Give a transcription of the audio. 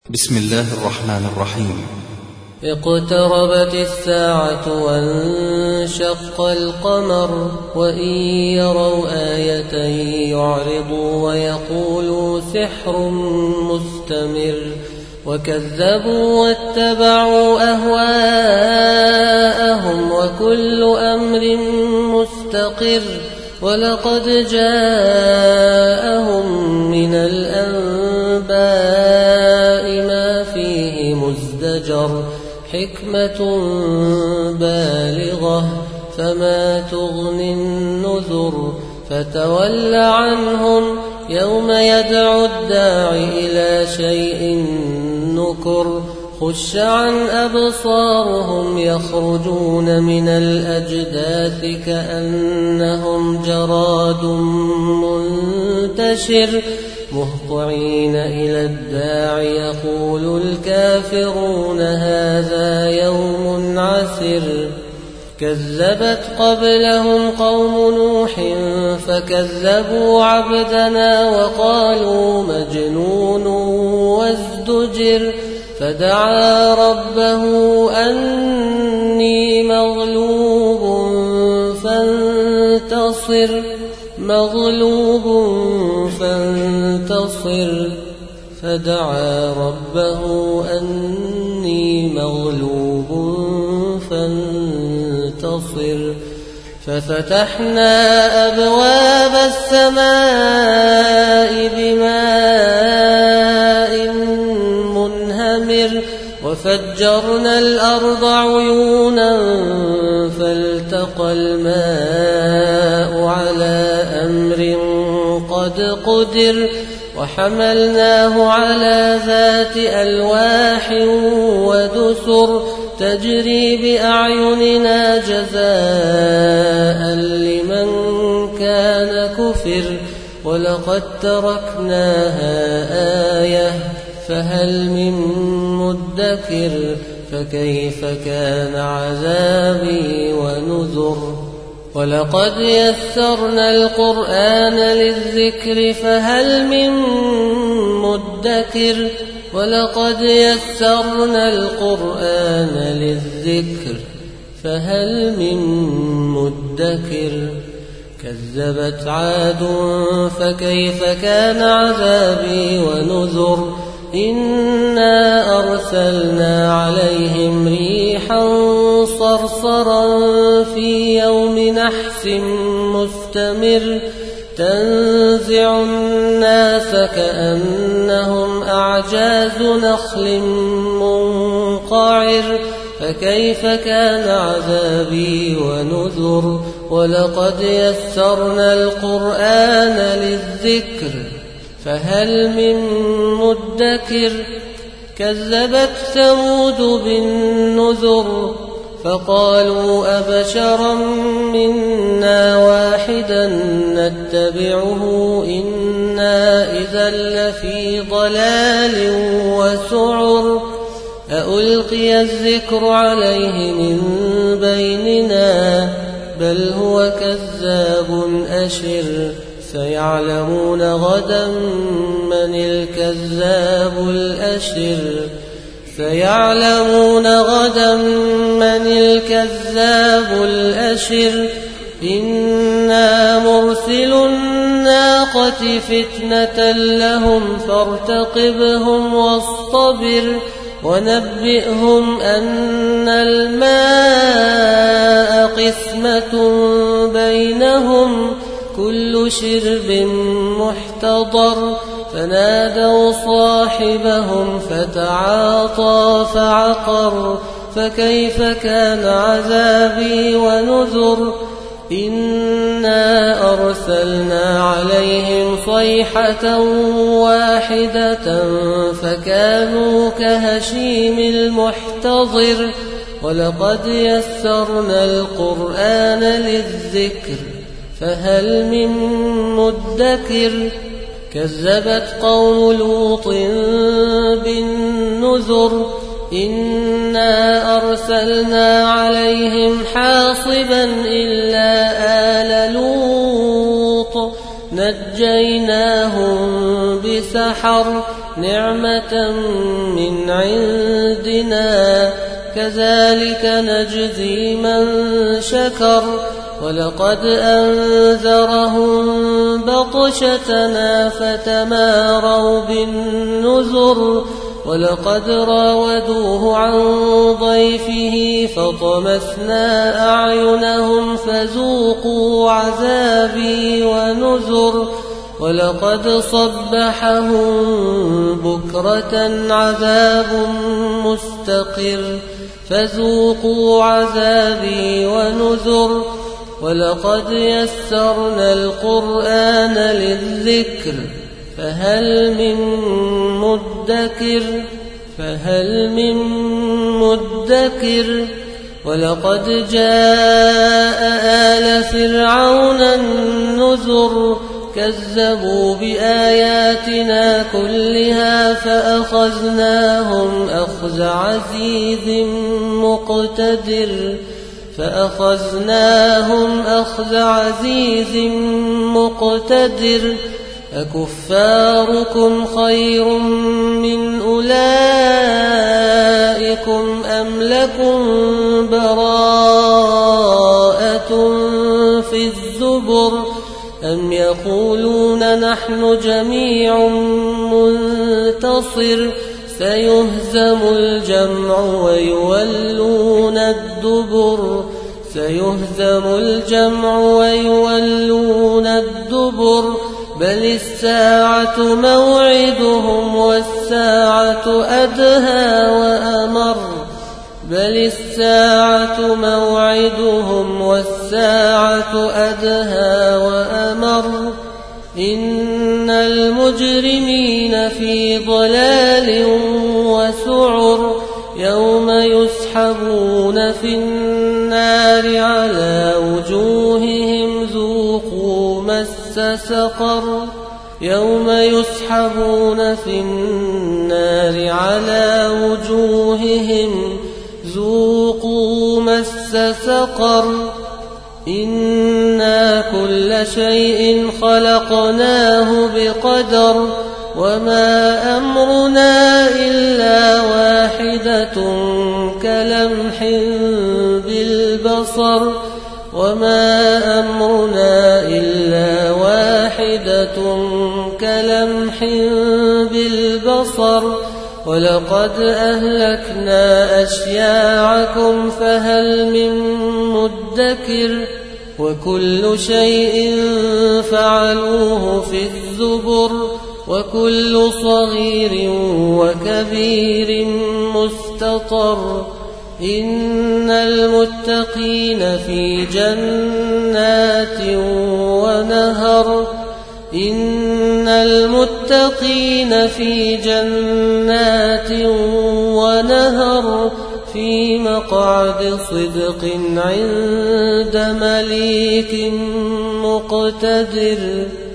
بسم الله الرحمن الرحيم. اقتربت الساعة وانشق القمر وإن يروا آية يعرضوا ويقولوا سحر مستمر وكذبوا واتبعوا أهواءهم وكل أمر مستقر ولقد جاءهم من الأنباء ما فيه مزدجر حكمة بالغة فما تغني النذر فتول عنهم يوم يدعو الداع إلى شيء نكر خش عن أبصارهم يخرجون من الأجداث كأنهم جراد منتشر مهطعين إلى الداع يقول الكافرون هذا يوم عسر كذبت قبلهم قوم نوح فكذبوا عبدنا وقالوا مجنون وازدجر فدعا ربه أني مغلوب فانتصر فدعا ربه أني مغلوب فانتصر ففتحنا أبواب السماء بماء منهمر وفجرنا الأرض عيونا فالتقى الماء على أمر قد قدر وحملناه على ذات ألواح ودسر تجري بأعيننا جزاء لمن كان كفر ولقد تركناها آية فهل من مدكر فكيف كان عذابي ونذر ولقد يسرنا القرآن للذكر فهل من مدكر ولقد يسرنا القرآن للذكر فهل من مدكر كذبت عاد فكيف كان عذابي ونذر إنا أرسلنا عليهم ريحا صرصرا في يوم نحس مستمر تنزع الناس كأنهم أعجاز نخل منقعر فكيف كان عذابي ونذر ولقد يسرنا القرآن للذكر فهل من مدكر كذبت ثمود بالنذر فقالوا أبشرا منا واحدا نتبعه إنا إذا لفي ضلال وسعر أألقي الذكر عليه من بيننا بل هو كذاب أشر سيعلمون غدا من الكذاب الأشر إنا مرسل الناقة فتنة لهم فارتقبهم واصطبر ونبئهم أن الماء قسمة بينهم كل شرب محتضر فنادوا صاحبهم فتعاطى فعقر فكيف كان عذابي ونذر إنا أرسلنا عليهم صيحة واحدة فكانوا كهشيم المحتضر ولقد يسرنا القرآن للذكر فهل من مدكر كذبت قوم لوط بالنذر إنا أرسلنا عليهم حاصبا إلا آل لوط نجيناهم بسحر نعمة من عندنا كذلك نجزي من شكر ولقد أنذرهم بطشتنا فتماروا بالنذر ولقد راودوه عن ضيفه فطمسنا أعينهم فذوقوا عذابي ونذر ولقد صبحهم بكرة عذاب مستقر فذوقوا عذابي ونذر ولقد يسرنا القرآن للذكر فهل من مدكر ولقد جاء آل فرعون النذر كذبوا بآياتنا كلها فأخذناهم أخذ عزيز مقتدر أكفاركم خير من أولئكم أم لكم براءة في الزبر أم يقولون نحن جميع منتصر سيهزم الجمع ويولون الدبر بل الساعة موعدهم والساعة أدهى وأمر إن المجرمين في ضلال وسعر يوم يسحبون في النار على وجوههم ذوقوا مس سقر إنا كل شيء خلقناه بقدر وما أمرنا إلا واحدة كلمح بالبصر ولقد أهلكنا أشياعكم فهل من مدكر وكل شيء فعلوه في الزبر وكل صغير وكبير مستطر إن المتقين في جنات ونهر في مقعد صدق عند مليك مقتدر.